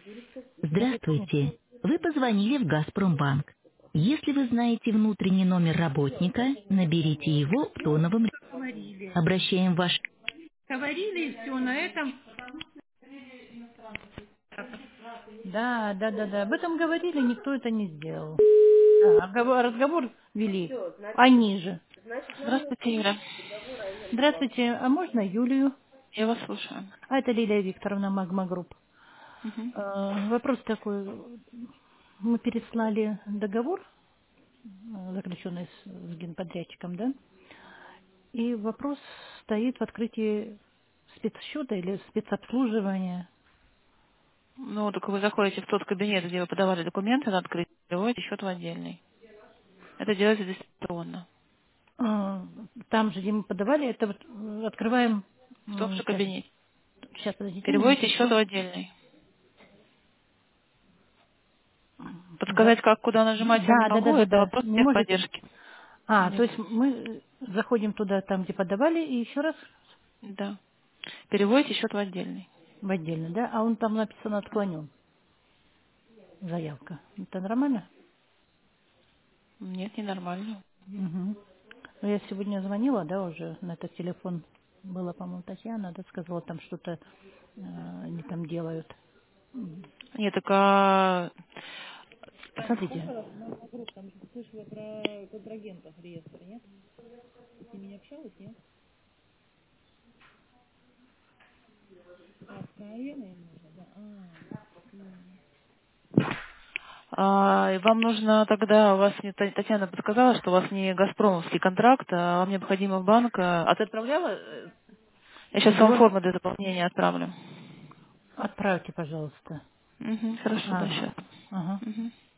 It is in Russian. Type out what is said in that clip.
Здравствуйте. Вы позвонили в «Газпромбанк». Если вы знаете внутренний номер работника, наберите его в тоновом режиме. Говорили. Обращаем ваш... Говорили и все на этом. Да, да, да, да. Об этом говорили, никто это не сделал. Да, разговор вели. Они же. Здравствуйте, Юля. Здравствуйте, а можно Юлию? Я вас слушаю. А это Лилия Викторовна, Магма Групп. Мгм. Вопрос такой. Мы переслали договор, заключенный с генподрядчиком, да? И вопрос стоит в открытии спецсчета или спецобслуживания. Ну, только вы заходите в тот кабинет, где вы подавали документы на открытие, переводите счет в отдельный. Это делается дистанционно. Там же, где мы подавали, это вот открываем. В том же Сейчас, кабинете. сейчас, подождите Переводите счет минуточку. в отдельный. Да, Подсказать, как, куда нажимать я не да, да, да, могу, да, это да. вопрос Не можете? техподдержки. То Нет. есть мы заходим туда, там, где подавали, и еще раз Да. Переводите счет в отдельный. в отдельно, да? А он там написано отклонен, заявка. Это нормально? Нет, ненормально. Угу. Я сегодня звонила, да, уже на этот телефон. Была, по-моему, Татьяна, да, сказала, там что-то они там делают. Нет, так Смотрите. Слышала про контрагентов реестр, нет? Ты с ними не общалась, нет? С Ареной нужно, да. и вам нужно тогда, у вас мне Татьяна подсказала, что у вас не газпромовский контракт, а вам необходимо в банк. А ты отправляла? Я сейчас вам Договор форму для заполнения отправлю. отправьте, пожалуйста. Мгм, хорошо, да, Ага, сейчас. ага.